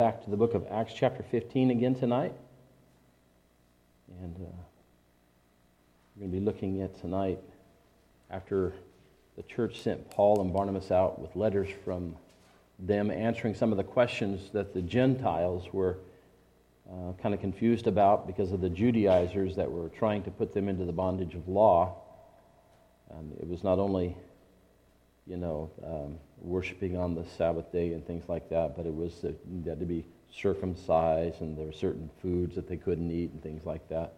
Back to the book of Acts chapter 15 again tonight. And we're going to be looking at tonight after the church sent Paul and Barnabas out with letters from them answering some of the questions that the Gentiles were kind of confused about because of the Judaizers that were trying to put them into the bondage of law. It was not only worshiping on the Sabbath day and things like that, but it was that you had to be circumcised, and there were certain foods that they couldn't eat and things like that.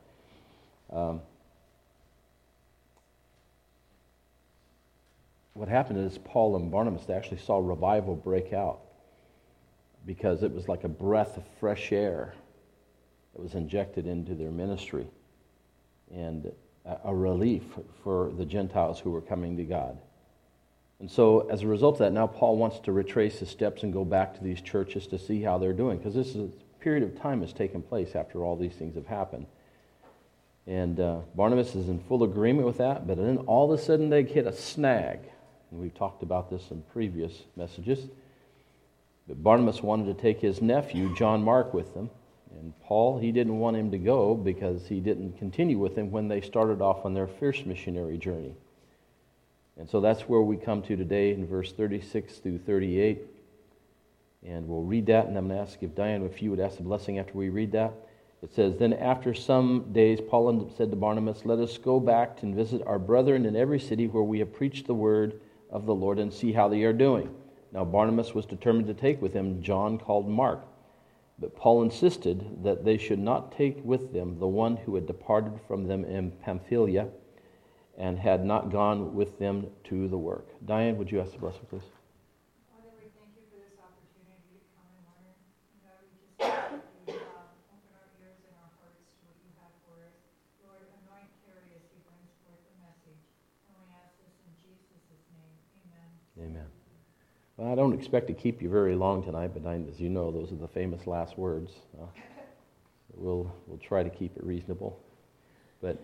What happened is Paul and Barnabas, they actually saw revival break out because it was like a breath of fresh air that was injected into their ministry and a relief for the Gentiles who were coming to God. And so, as a result of that, now Paul wants to retrace his steps and go back to these churches to see how they're doing, because this is a period of time has taken place after all these things have happened. And Barnabas is in full agreement with that, but then all of a sudden they hit a snag. And we've talked about this in previous messages. But Barnabas wanted to take his nephew, John Mark, with them. And Paul, he didn't want him to go because he didn't continue with him when they started off on their first missionary journey. And so that's where we come to today in verse 36 through 38. And we'll read that, and I'm going to ask if Diane, if you would ask the blessing after we read that. It says, "Then after some days, Paul said to Barnabas, 'Let us go back and visit our brethren in every city where we have preached the word of the Lord and see how they are doing.' Now Barnabas was determined to take with him John called Mark. But Paul insisted that they should not take with them the one who had departed from them in Pamphylia and had not gone with them to the work." Diane, would you ask the blessing, please? Father, we thank you for this opportunity to come and learn. God, we just ask that you open our ears and our hearts to what you have for us. Lord, anoint Terry as he brings forth the message. And we ask this in Jesus' name. Amen. Amen. Well, I don't expect to keep you very long tonight, but Diane, as you know, those are the famous last words. We'll try to keep it reasonable. But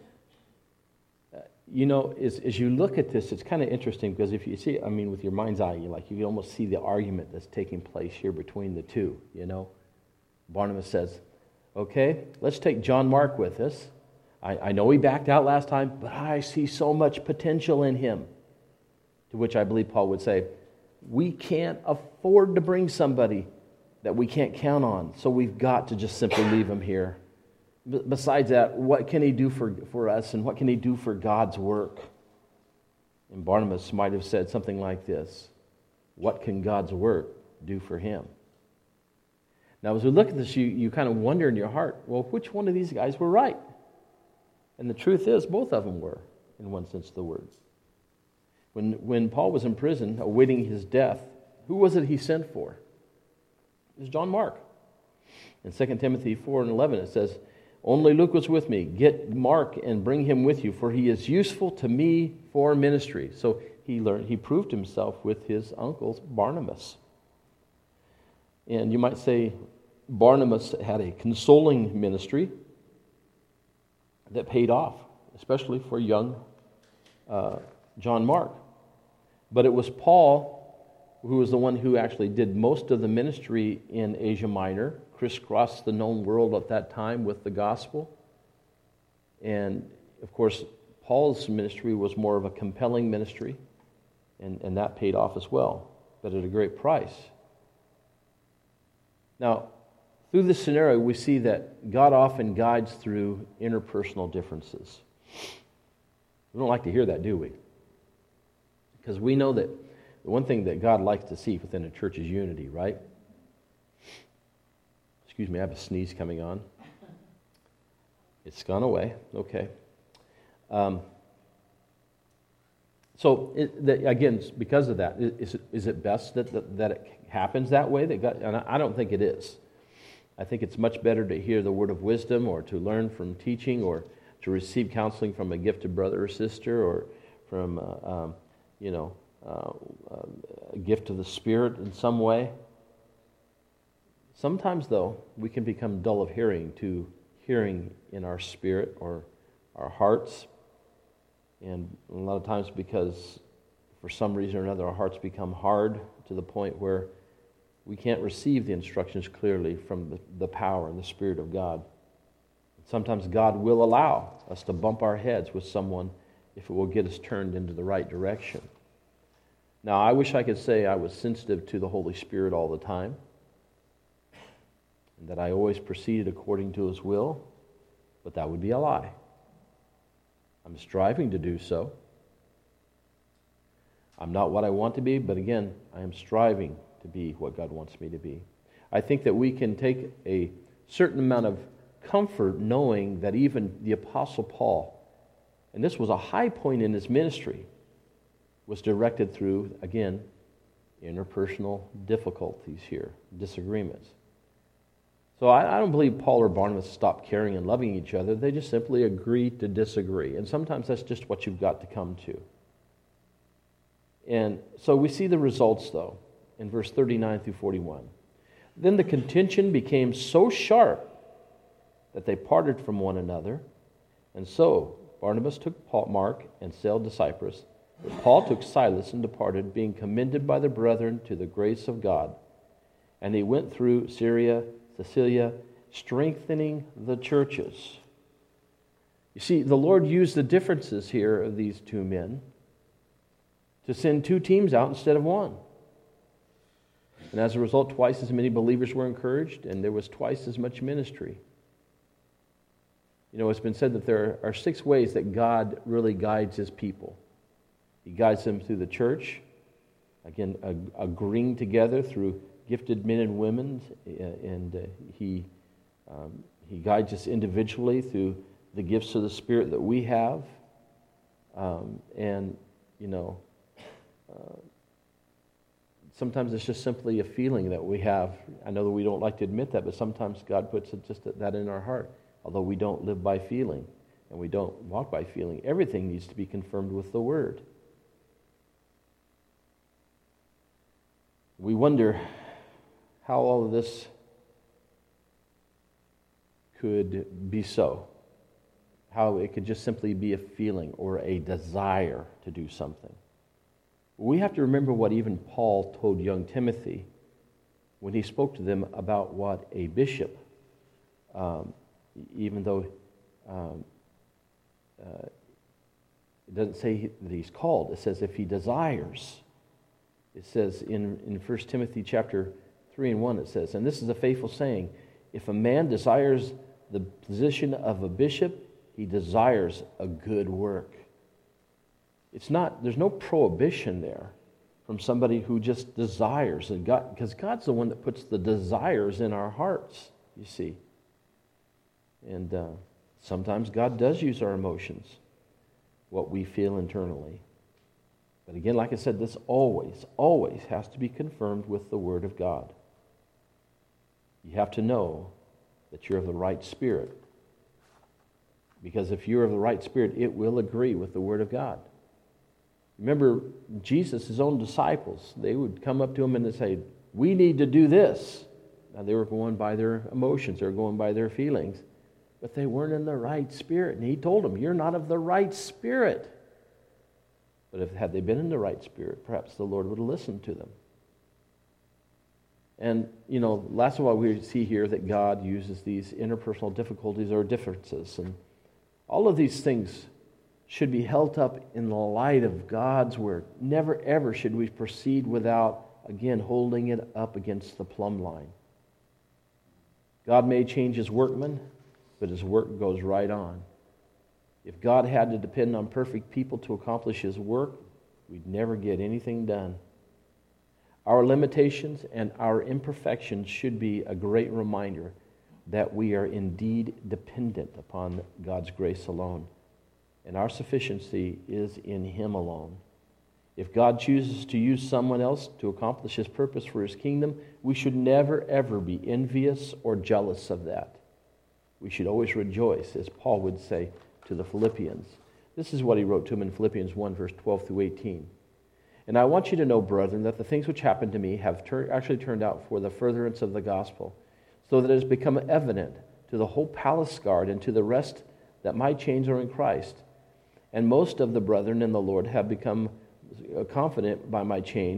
as you look at this, it's kind of interesting because if you see, with your mind's eye, you can almost see the argument that's taking place here between the two, Barnabas says, "Okay, let's take John Mark with us. I know he backed out last time, but I see so much potential in him." To which I believe Paul would say, "We can't afford to bring somebody that we can't count on, so we've got to just simply leave him here. Besides that, what can he do for us, and what can he do for God's work?" And Barnabas might have said something like this: "What can God's work do for him?" Now, as we look at this, you kind of wonder in your heart, well, which one of these guys were right? And the truth is, both of them were, in one sense of the word. When Paul was in prison, awaiting his death, who was it he sent for? It was John Mark. In 2 Timothy 4:11, it says, "Only Luke was with me. Get Mark and bring him with you, for he is useful to me for ministry." So he proved himself with his uncle Barnabas. And you might say Barnabas had a consoling ministry that paid off, especially for young John Mark. But it was Paul who was the one who actually did most of the ministry in Asia Minor, crisscrossed the known world at that time with the gospel. And, of course, Paul's ministry was more of a compelling ministry, and that paid off as well, but at a great price. Now, through this scenario, we see that God often guides through interpersonal differences. We don't like to hear that, do we? Because we know that the one thing that God likes to see within a church is unity, right? Excuse me, I have a sneeze coming on. It's gone away. Okay. Again, because of that, is it best that it happens that way? And I don't think it is. I think it's much better to hear the word of wisdom, or to learn from teaching, or to receive counseling from a gifted brother or sister, or from a gift of the Spirit in some way. Sometimes, though, we can become dull of hearing to hearing in our spirit or our hearts. And a lot of times because for some reason or another our hearts become hard to the point where we can't receive the instructions clearly from the power and the Spirit of God. Sometimes God will allow us to bump our heads with someone if it will get us turned into the right direction. Now, I wish I could say I was sensitive to the Holy Spirit all the time, and that I always proceeded according to His will, but that would be a lie. I'm striving to do so. I'm not what I want to be, but again, I am striving to be what God wants me to be. I think that we can take a certain amount of comfort knowing that even the Apostle Paul, and this was a high point in his ministry, was directed through, again, interpersonal difficulties here, disagreements. So I don't believe Paul or Barnabas stopped caring and loving each other. They just simply agreed to disagree. And sometimes that's just what you've got to come to. And so we see the results, though, in verse 39 through 41. Then the contention became so sharp that they parted from one another. And so Barnabas took Mark and sailed to Cyprus. But Paul took Silas and departed, being commended by the brethren to the grace of God. And he went through Syria, Cilicia, strengthening the churches. You see, the Lord used the differences here of these two men to send two teams out instead of one. And as a result, twice as many believers were encouraged, and there was twice as much ministry. You know, it's been said that there are 6 ways that God really guides His people. He guides them through the church, again, agreeing together through gifted men and women, and He guides us individually through the gifts of the Spirit that we have. Sometimes it's just simply a feeling that we have. I know that we don't like to admit that, but sometimes God puts that in our heart. Although we don't live by feeling, and we don't walk by feeling, everything needs to be confirmed with the Word. We wonder how all of this could be so. How it could just simply be a feeling or a desire to do something. We have to remember what even Paul told young Timothy when he spoke to them about what a bishop, even though it doesn't say that he's called, it says if he desires. It says in 1 Timothy chapter 3 and 1, it says, and this is a faithful saying, if a man desires the position of a bishop, he desires a good work. There's no prohibition there from somebody who just desires, because God's the one that puts the desires in our hearts, you see. And sometimes God does use our emotions, what we feel internally. But again, like I said, this always, always has to be confirmed with the Word of God. You have to know that you're of the right spirit. Because if you're of the right spirit, it will agree with the Word of God. Remember, Jesus, His own disciples, they would come up to Him and they'd say, we need to do this. Now, they were going by their emotions, they were going by their feelings. But they weren't in the right spirit. And He told them, you're not of the right spirit. But had they been in the right spirit, perhaps the Lord would have listened to them. And, last of all, we see here that God uses these interpersonal difficulties or differences. And all of these things should be held up in the light of God's Word. Never, ever should we proceed without, again, holding it up against the plumb line. God may change His workmen, but His work goes right on. If God had to depend on perfect people to accomplish His work, we'd never get anything done. Our limitations and our imperfections should be a great reminder that we are indeed dependent upon God's grace alone. And our sufficiency is in Him alone. If God chooses to use someone else to accomplish His purpose for His kingdom, we should never, ever be envious or jealous of that. We should always rejoice, as Paul would say to the Philippians. This is what he wrote to them in Philippians 1, verse 12 through 18. And I want you to know, brethren, that the things which happened to me have actually turned out for the furtherance of the gospel, so that it has become evident to the whole palace guard and to the rest that my chains are in Christ. And most of the brethren in the Lord have become confident by my chains,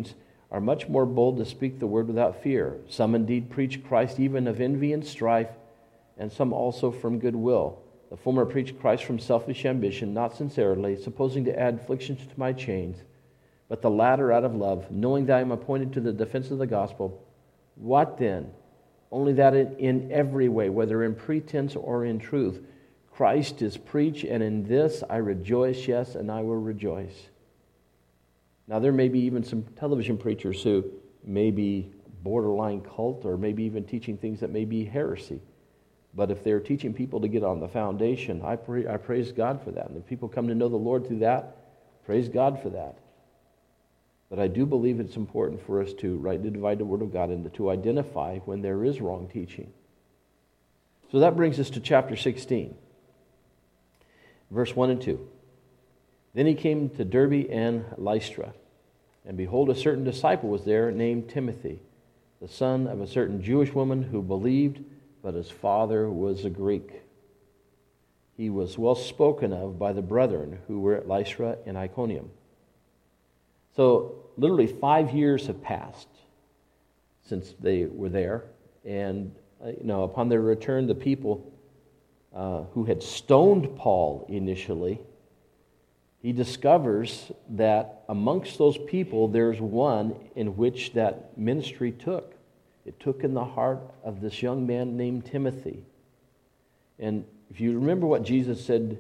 are much more bold to speak the word without fear. Some indeed preach Christ even of envy and strife, and some also from goodwill. The former preach Christ from selfish ambition, not sincerely, supposing to add afflictions to my chains, but the latter out of love, knowing that I am appointed to the defense of the gospel. What then? Only that in every way, whether in pretense or in truth, Christ is preached, and in this I rejoice, yes, and I will rejoice. Now, there may be even some television preachers who may be borderline cult or maybe even teaching things that may be heresy. But if they're teaching people to get on the foundation, I praise God for that. And if people come to know the Lord through that, praise God for that. But I do believe it's important for us to rightly divide the Word of God and to identify when there is wrong teaching. So that brings us to chapter 16, verse 1 and 2. Then he came to Derbe and Lystra. And behold, a certain disciple was there named Timothy, the son of a certain Jewish woman who believed, but his father was a Greek. He was well spoken of by the brethren who were at Lystra and Iconium. So literally 5 years have passed since they were there. And upon their return, the people who had stoned Paul initially, he discovers that amongst those people, there's one in which that ministry took. It took in the heart of this young man named Timothy. And if you remember what Jesus said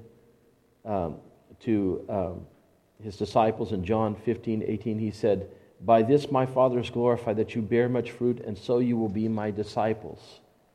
to his disciples in John 15:18, he said, "By this my Father is glorified, that you bear much fruit, and so you will be my disciples."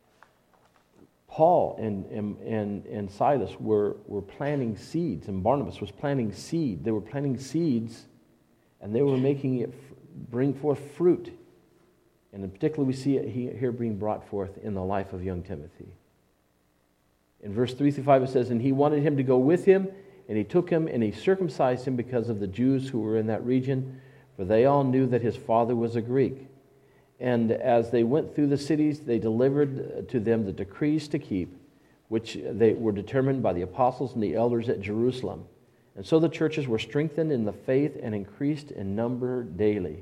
Paul and Silas were planting seeds, and Barnabas was planting seed. They were planting seeds, and they were making it bring forth fruit. And in particular, we see it here being brought forth in the life of young Timothy. In verse 3-5, it says, "And he wanted him to go with him, and he took him, and he circumcised him because of the Jews who were in that region, for they all knew that his father was a Greek. And as they went through the cities, they delivered to them the decrees to keep, which they were determined by the apostles and the elders at Jerusalem. And so the churches were strengthened in the faith and increased in number daily."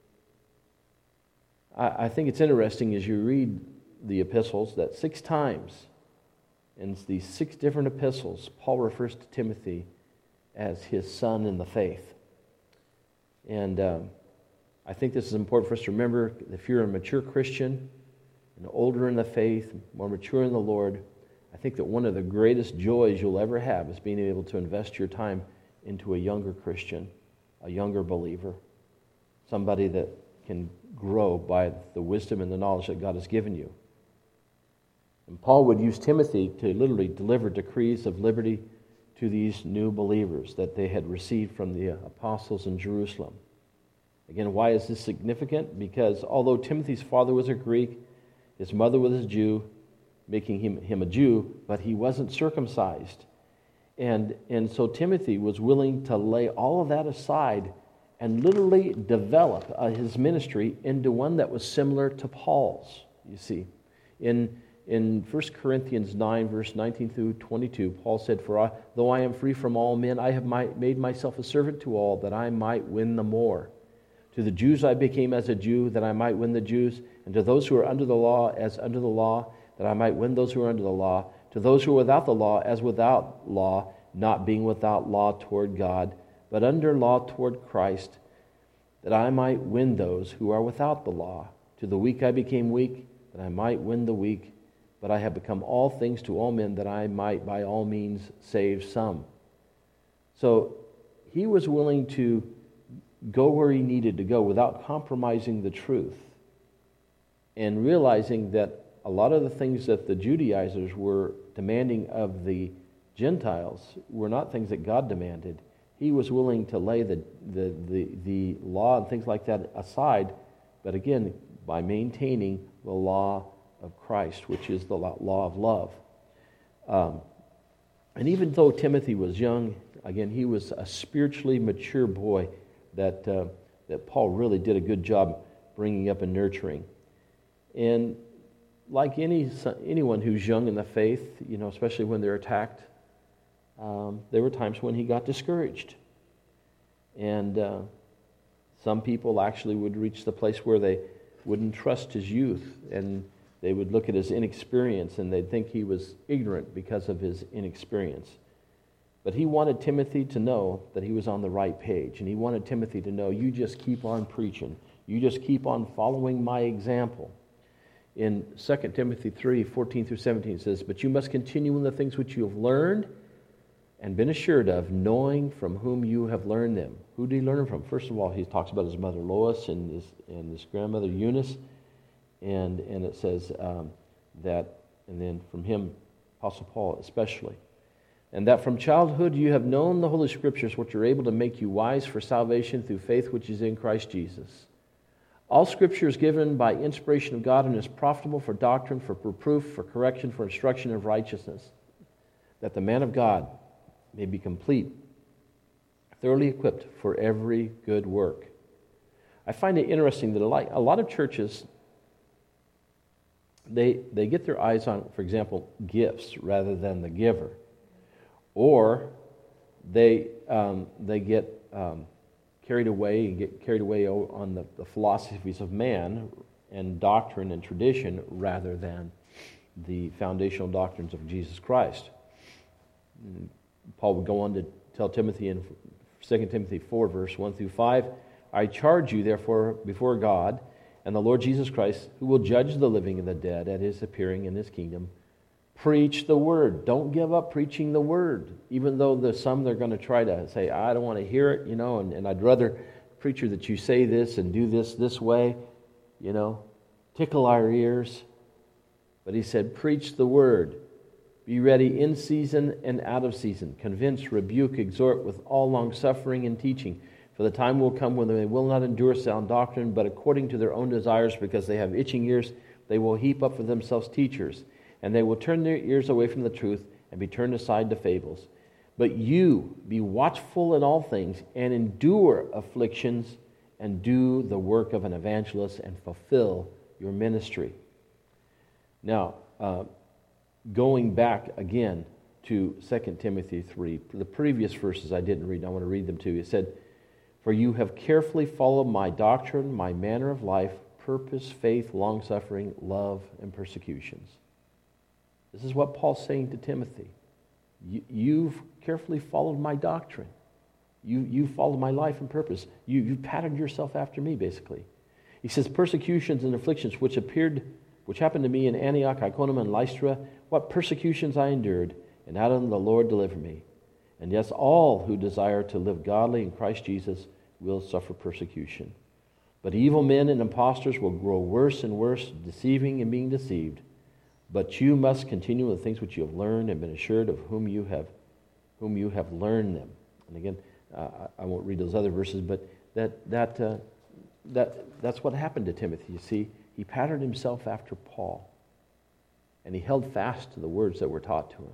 I think it's interesting as you read the epistles that 6 times in these 6 different epistles, Paul refers to Timothy as his son in the faith. And I think this is important for us to remember. If you're a mature Christian, and older in the faith, more mature in the Lord, I think that one of the greatest joys you'll ever have is being able to invest your time into a younger Christian, a younger believer, somebody that can grow by the wisdom and the knowledge that God has given you. And Paul would use Timothy to literally deliver decrees of liberty to these new believers that they had received from the apostles in Jerusalem. Again, why is this significant? Because although Timothy's father was a Greek, his mother was a Jew, making him a Jew, but he wasn't circumcised. And so Timothy was willing to lay all of that aside and literally develop his ministry into one that was similar to Paul's, you see. In 1 Corinthians 9, verse 19 through 22, Paul said, "For though I am free from all men, I have made myself a servant to all, that I might win the more. To the Jews I became as a Jew, that I might win the Jews, and to those who are under the law, as under the law, that I might win those who are under the law. To those who are without the law, as without law, not being without law toward God, but under law toward Christ, that I might win those who are without the law. To the weak I became weak, that I might win the weak. But I have become all things to all men, that I might by all means save some." So he was willing to go where he needed to go without compromising the truth, and realizing that a lot of the things that the Judaizers were demanding of the Gentiles were not things that God demanded. He was willing to lay the law and things like that aside, but again, by maintaining the law of Christ, which is the law of love. And even though Timothy was young, again, he was a spiritually mature boy that Paul really did a good job bringing up and nurturing. And like anyone who's young in the faith, especially when they're attacked, there were times when he got discouraged. And Some people actually would reach the place where they wouldn't trust his youth, and they would look at his inexperience, and they'd think he was ignorant because of his inexperience. But he wanted Timothy to know that he was on the right page, and he wanted Timothy to know, you just keep on preaching. You just keep on following my example. In 2 Timothy 3:14-17 it says, but you must continue in the things which you have learned and been assured of, knowing from whom you have learned them. Who did he learn them from? First of all, he talks about his mother Lois and his grandmother Eunice, and it says that, and then from him, Apostle Paul especially. And that from childhood you have known the Holy Scriptures, which are able to make you wise for salvation through faith which is in Christ Jesus. All Scripture is given by inspiration of God and is profitable for doctrine, for reproof, for correction, for instruction of righteousness, that the man of God may be complete, thoroughly equipped for every good work. I find it interesting that a lot of churches, they get their eyes on, for example, gifts rather than the giver. Or they get carried away on the philosophies of man and doctrine and tradition rather than the foundational doctrines of Jesus Christ. Paul would go on to tell Timothy in 2 Timothy 4, verse 1-5, I charge you, therefore, before God and the Lord Jesus Christ, who will judge the living and the dead at his appearing in his kingdom, preach the word. Don't give up preaching the word. Even though there's some they're going to try to say, I don't want to hear it, and I'd rather, preacher, that you say this and do this way, tickle our ears. But he said, preach the word. Be ready in season and out of season. Convince, rebuke, exhort with all long-suffering and teaching. For the time will come when they will not endure sound doctrine, but according to their own desires, because they have itching ears, they will heap up for themselves teachers. And they will turn their ears away from the truth and be turned aside to fables. But you, be watchful in all things, and endure afflictions, and do the work of an evangelist, and fulfill your ministry. Now, going back again to 2 Timothy 3, the previous verses I didn't read, I want to read them to you. It said, for you have carefully followed my doctrine, my manner of life, purpose, faith, long-suffering, love, and persecutions. This is what Paul's saying to Timothy. You've carefully followed my doctrine. You followed my life and purpose. You patterned yourself after me, basically. He says, persecutions and afflictions which happened to me in Antioch, Iconium, and Lystra, what persecutions I endured, and out of them the Lord delivered me. And yes, all who desire to live godly in Christ Jesus will suffer persecution. But evil men and impostors will grow worse and worse, deceiving and being deceived. But you must continue in the things which you have learned and been assured of whom you have learned them. And again, I won't read those other verses, but that's what happened to Timothy. You see, he patterned himself after Paul, and he held fast to the words that were taught to him.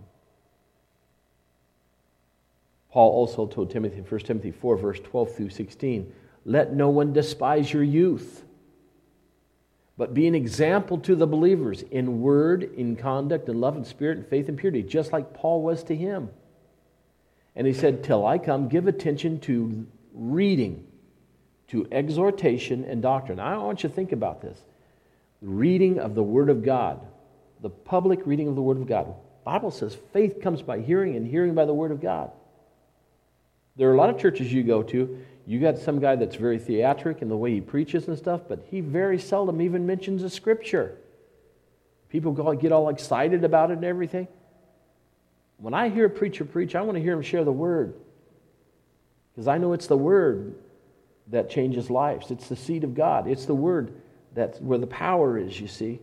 Paul also told Timothy in 1 Timothy 4, verse 12-16, let no one despise your youth, but be an example to the believers in word, in conduct, in love and spirit, and faith and purity, just like Paul was to him. And he said, till I come, give attention to reading, to exhortation and doctrine. I want you to think about this. Reading of the Word of God, the public reading of the Word of God. The Bible says faith comes by hearing, and hearing by the Word of God. There are a lot of churches you go to, you got some guy that's very theatric in the way he preaches and stuff, but he very seldom even mentions the Scripture. People get all excited about it and everything. When I hear a preacher preach, I want to hear him share the Word. Because I know it's the Word that changes lives. It's the seed of God. It's the Word that's where the power is, you see.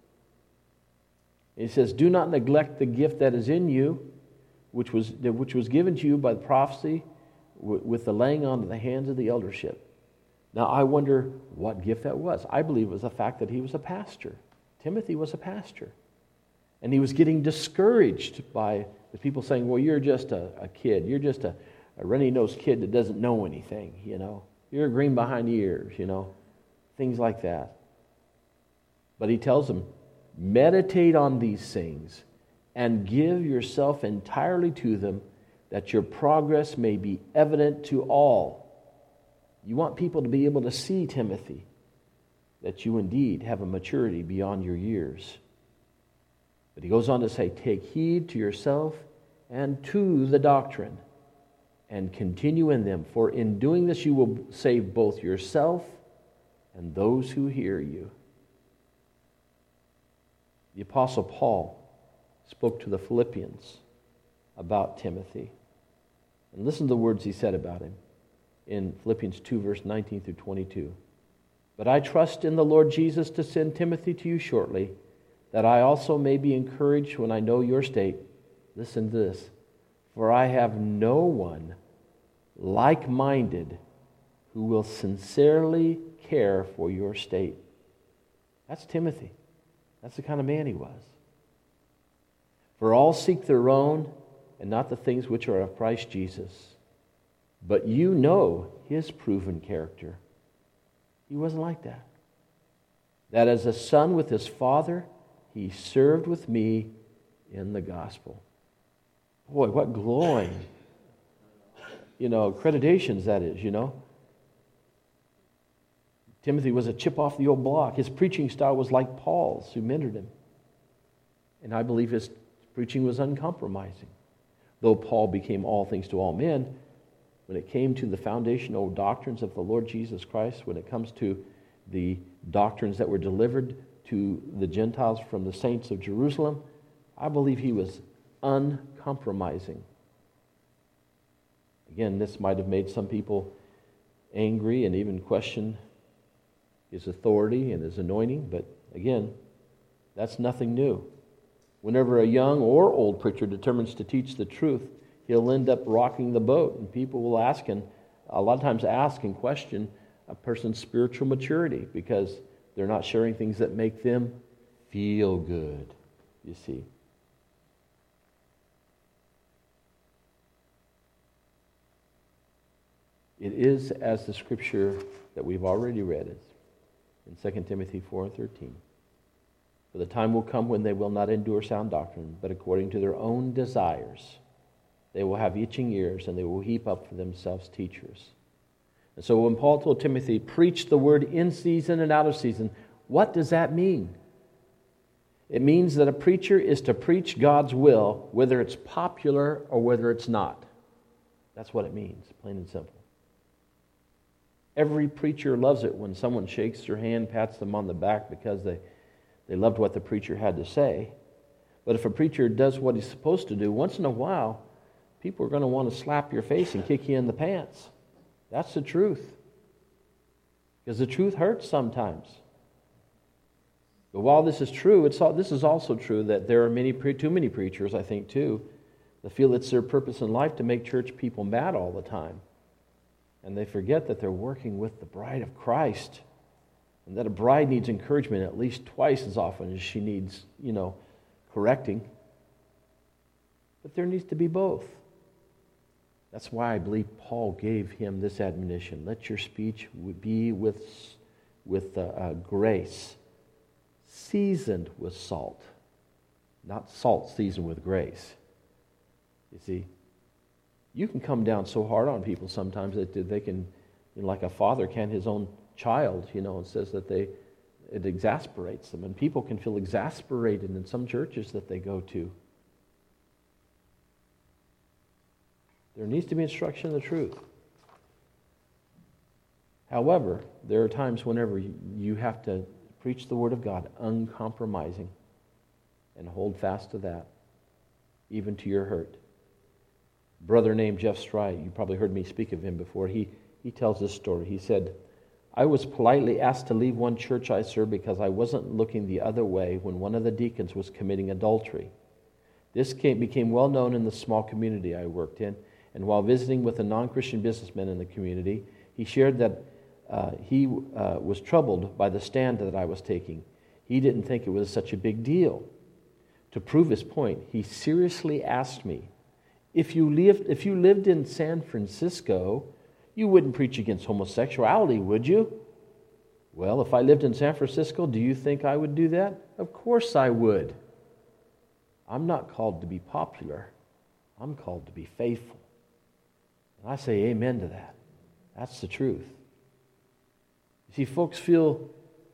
He says, do not neglect the gift that is in you, which was given to you by the prophecy with the laying on of the hands of the eldership. Now, I wonder what gift that was. I believe it was the fact that he was a pastor. Timothy was a pastor. And he was getting discouraged by the people saying, well, you're just a kid. You're just a runny-nosed kid that doesn't know anything, You're a green behind the ears, Things like that. But he tells them, meditate on these things and give yourself entirely to them, that your progress may be evident to all. You want people to be able to see, Timothy, that you indeed have a maturity beyond your years. But he goes on to say, take heed to yourself and to the doctrine, and continue in them, for in doing this you will save both yourself and those who hear you. The Apostle Paul spoke to the Philippians about Timothy. And listen to the words he said about him in Philippians 2, verse 19 through 22. But I trust in the Lord Jesus to send Timothy to you shortly, that I also may be encouraged when I know your state. Listen to this. For I have no one like-minded who will sincerely care for your state. That's Timothy. That's the kind of man he was. For all seek their own, and not the things which are of Christ Jesus. But you know his proven character. He wasn't like that. That as a son with his father, he served with me in the gospel. Boy, what glowing, accreditations that is, Timothy was a chip off the old block. His preaching style was like Paul's, who mentored him. And I believe his preaching was uncompromising. Though Paul became all things to all men, when it came to the foundational doctrines of the Lord Jesus Christ, when it comes to the doctrines that were delivered to the Gentiles from the saints of Jerusalem, I believe he was uncompromising. Again, this might have made some people angry and even question his authority and his anointing, but again, that's nothing new. Whenever a young or old preacher determines to teach the truth, he'll end up rocking the boat, and people will a lot of times ask and question a person's spiritual maturity because they're not sharing things that make them feel good, you see. It is as the scripture that we've already read is in 2 Timothy 4:13. For the time will come when they will not endure sound doctrine, but according to their own desires, they will have itching ears, and they will heap up for themselves teachers. And so when Paul told Timothy, preach the word in season and out of season, what does that mean? It means that a preacher is to preach God's will, whether it's popular or whether it's not. That's what it means, plain and simple. Every preacher loves it when someone shakes their hand, pats them on the back because they loved what the preacher had to say. But if a preacher does what he's supposed to do, once in a while, people are going to want to slap your face and kick you in the pants. That's the truth. Because the truth hurts sometimes. But while this is true, this is also true that there are too many preachers, I think, too, that feel it's their purpose in life to make church people mad all the time. And they forget that they're working with the bride of Christ. And that a bride needs encouragement at least twice as often as she needs, correcting. But there needs to be both. That's why I believe Paul gave him this admonition. Let your speech be with grace, seasoned with salt. Not salt seasoned with grace. You see, you can come down so hard on people sometimes that they can, like a father can his own child, and says that it exasperates them. And people can feel exasperated in some churches that they go to. There needs to be instruction in the truth. However, there are times whenever you have to preach the Word of God uncompromising and hold fast to that, even to your hurt. A brother named Jeff Stride, you probably heard me speak of him before, he tells this story. He said, I was politely asked to leave one church I served because I wasn't looking the other way when one of the deacons was committing adultery. This became well known in the small community I worked in, and while visiting with a non-Christian businessman in the community, he shared that he was troubled by the stand that I was taking. He didn't think it was such a big deal. To prove his point, he seriously asked me, if you lived in San Francisco, you wouldn't preach against homosexuality, would you? Well, if I lived in San Francisco, do you think I would do that? Of course I would. I'm not called to be popular. I'm called to be faithful. And I say amen to that. That's the truth. See, folks feel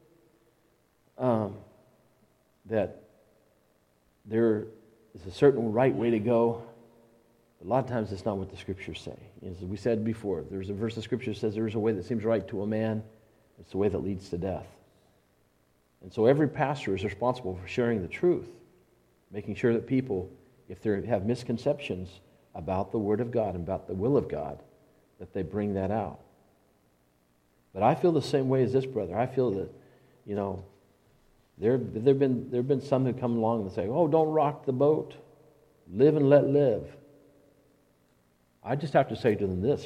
that there is a certain right way to go. A lot of times it's not what the Scriptures say. As we said before, there's a verse of Scripture that says there is a way that seems right to a man. It's the way that leads to death. And so every pastor is responsible for sharing the truth, making sure that people, if they have misconceptions about the Word of God and about the will of God, that they bring that out. But I feel the same way as this brother. I feel that, there have been some who come along and say, "Oh, don't rock the boat. Live and let live." I just have to say to them this,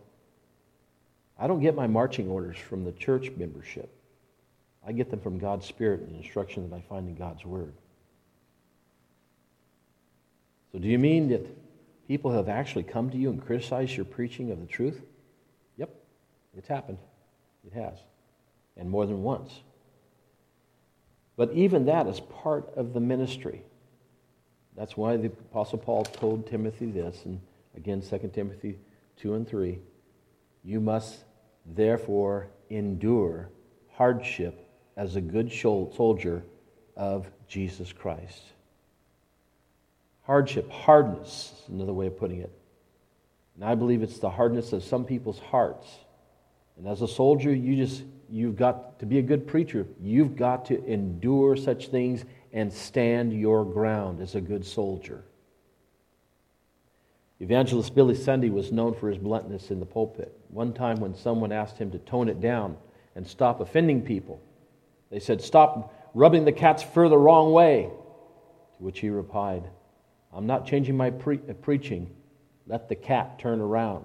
I don't get my marching orders from the church membership. I get them from God's Spirit and the instruction that I find in God's Word. So do you mean that people have actually come to you and criticized your preaching of the truth? Yep, it's happened. It has. And more than once. But even that is part of the ministry. That's why the Apostle Paul told Timothy this, and again, 2 Timothy 2 and 3, you must therefore endure hardship as a good soldier of Jesus Christ. Hardship, hardness is another way of putting it. And I believe it's the hardness of some people's hearts. And as a soldier, you've got to be a good preacher. You've got to endure such things and stand your ground as a good soldier. Evangelist Billy Sunday was known for his bluntness in the pulpit. One time when someone asked him to tone it down and stop offending people, they said, "Stop rubbing the cat's fur the wrong way." To which he replied, "I'm not changing my preaching. Let the cat turn around."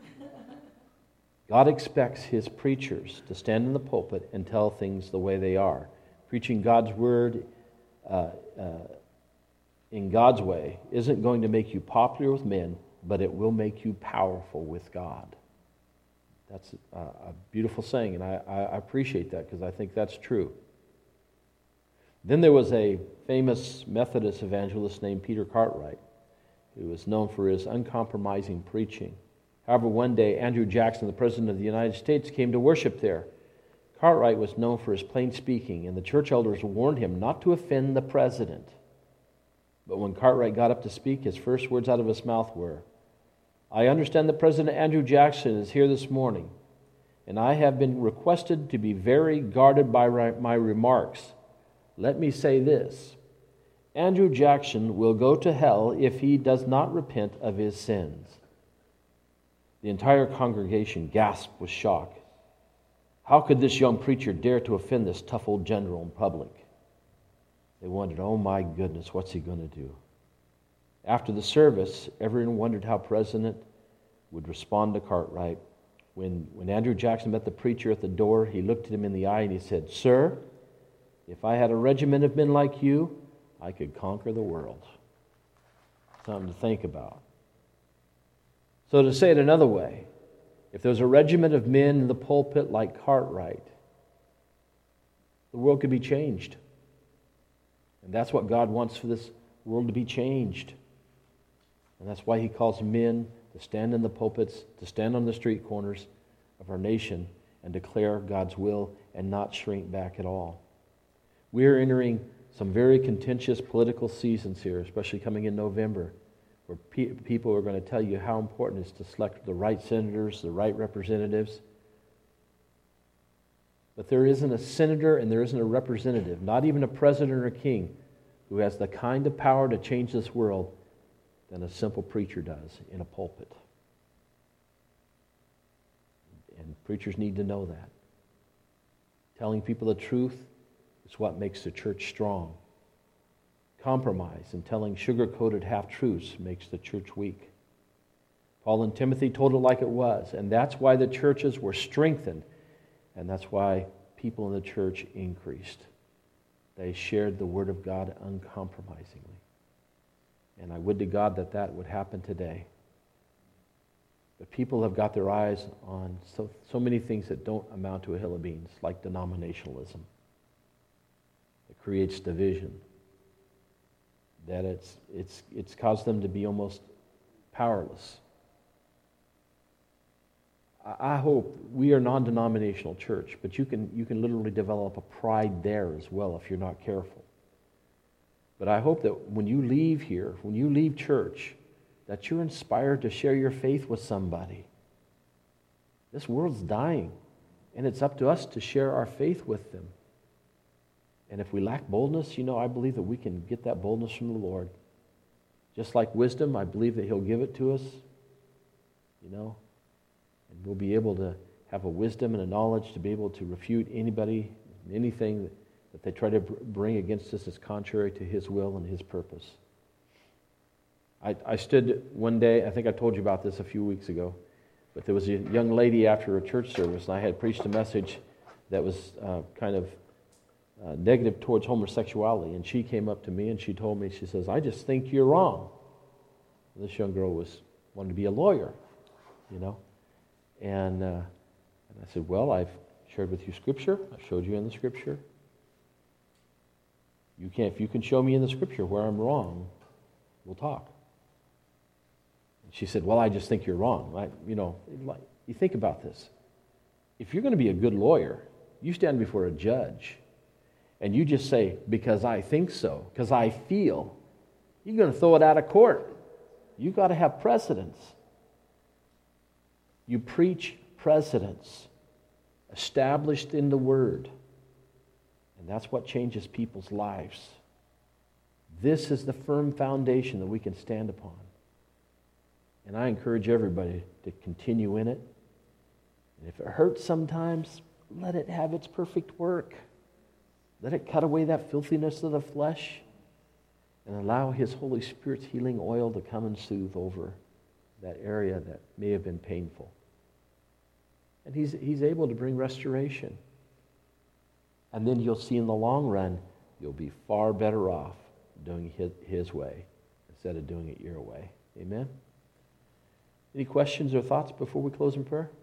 God expects His preachers to stand in the pulpit and tell things the way they are. Preaching God's Word in God's way isn't going to make you popular with men, but it will make you powerful with God. That's a beautiful saying, and I appreciate that because I think that's true. Then there was a famous Methodist evangelist named Peter Cartwright, who was known for his uncompromising preaching. However, one day, Andrew Jackson, the President of the United States, came to worship there. Cartwright was known for his plain speaking, and the church elders warned him not to offend the President. But when Cartwright got up to speak, his first words out of his mouth were, "I understand that President Andrew Jackson is here this morning, and I have been requested to be very guarded by my remarks. Let me say this. Andrew Jackson will go to hell if he does not repent of his sins." The entire congregation gasped with shock. How could this young preacher dare to offend this tough old general in public? They wondered, oh my goodness, what's he going to do? After the service, everyone wondered how President would respond to Cartwright. When Andrew Jackson met the preacher at the door, he looked at him in the eye and he said, "Sir, if I had a regiment of men like you, I could conquer the world." Something to think about. So to say it another way, if there's a regiment of men in the pulpit like Cartwright, the world could be changed. And that's what God wants for this world to be changed. And that's why He calls men to stand in the pulpits, to stand on the street corners of our nation and declare God's will and not shrink back at all. We are entering some very contentious political seasons here, especially coming in November, where people are going to tell you how important it is to select the right senators, the right representatives. But there isn't a senator and there isn't a representative, not even a president or a king, who has the kind of power to change this world than a simple preacher does in a pulpit. And preachers need to know that. Telling people the truth is what makes the church strong. Compromise and telling sugar-coated half-truths makes the church weak. Paul and Timothy told it like it was, and that's why the churches were strengthened, and that's why people in the church increased. They shared the Word of God uncompromisingly. And I would to God that that would happen today. But people have got their eyes on so many things that don't amount to a hill of beans, like denominationalism. It creates division. That it's caused them to be almost powerless. I hope we are a non-denominational church, but you can literally develop a pride there as well if you're not careful. But I hope that when you leave here, when you leave church, that you're inspired to share your faith with somebody. This world's dying, and it's up to us to share our faith with them. And if we lack boldness, I believe that we can get that boldness from the Lord. Just like wisdom, I believe that He'll give it to us, and we'll be able to have a wisdom and a knowledge to be able to refute anybody, anything that they try to bring against us as contrary to His will and His purpose. I stood one day, I think I told you about this a few weeks ago, but there was a young lady after a church service, and I had preached a message that was kind of negative towards homosexuality, and she came up to me and she told me, she says, "I just think you're wrong." And this young girl wanted to be a lawyer, and I said, "Well, I've shared with you Scripture. I've showed you in the Scripture. If you can show me in the Scripture where I'm wrong, we'll talk." And she said, "Well, I just think you're wrong." You think about this. If you're going to be a good lawyer, you stand before a judge, and you just say, "Because I think so, because I feel," you're going to throw it out of court. You've got to have precedence. You preach precedence established in the Word. And that's what changes people's lives. This is the firm foundation that we can stand upon. And I encourage everybody to continue in it. And if it hurts sometimes, let it have its perfect work. Let it cut away that filthiness of the flesh and allow His Holy Spirit's healing oil to come and soothe over that area that may have been painful. And He's able to bring restoration. And then you'll see in the long run, you'll be far better off doing His way instead of doing it your way. Amen? Any questions or thoughts before we close in prayer?